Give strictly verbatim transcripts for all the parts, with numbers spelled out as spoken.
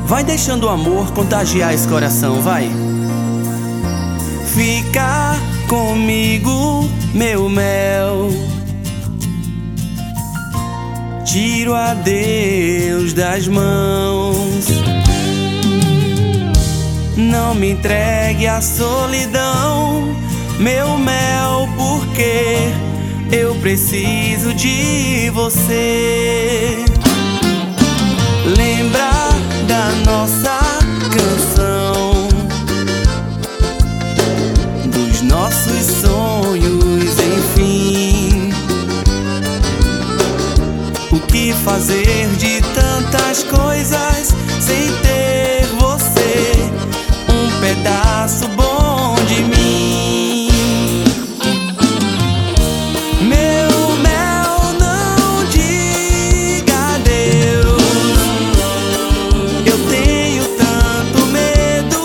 Vai deixando o amor contagiar esse coração, vai. Fica comigo, meu mel. Tiro a Deus das mãos. Não me entregue à solidão, meu mel, porque eu preciso de você. Lembra da nossa canção, dos nossos sonhos, enfim. O que fazer de tantas coisas sem ter você, um pedaço bom de mim. Meu mel, não diga adeus. Eu tenho tanto medo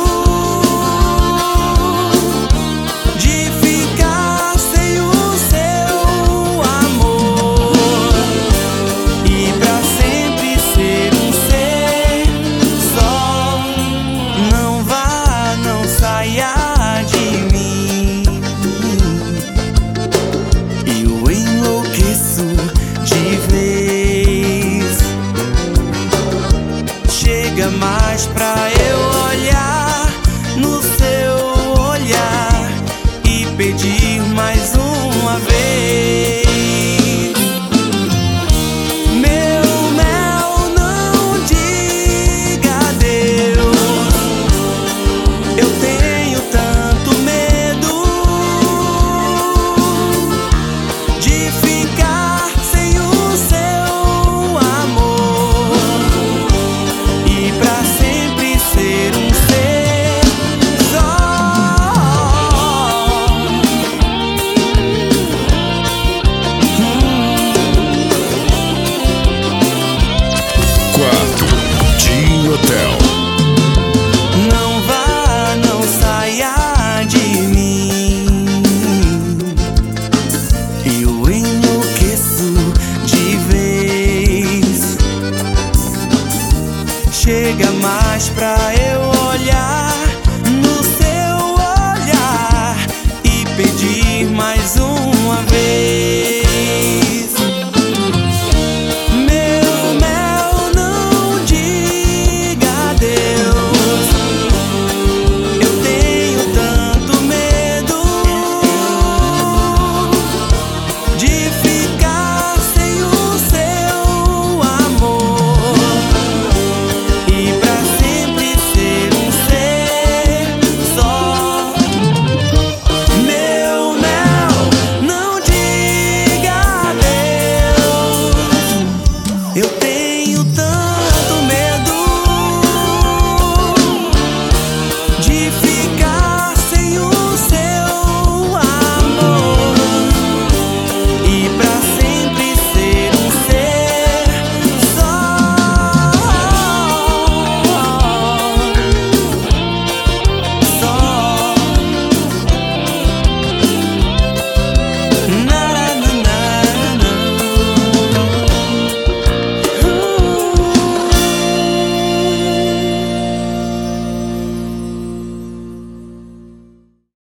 de ficar sem o seu amor e pra sempre ser um ser só. Não vá, não saia de mim. Eu enlouqueço de vez. Chega mais pra eu olhar no seu olhar e pedir mais uma vez. Meu mel, não diga adeus. Eu tenho tanto medo de ficar sem o seu amor e pra sempre ser um ser só. Quarto de hotel. Não vá, não saia de mim. Eu enlouqueço de vez. Chega mais pra eu olhar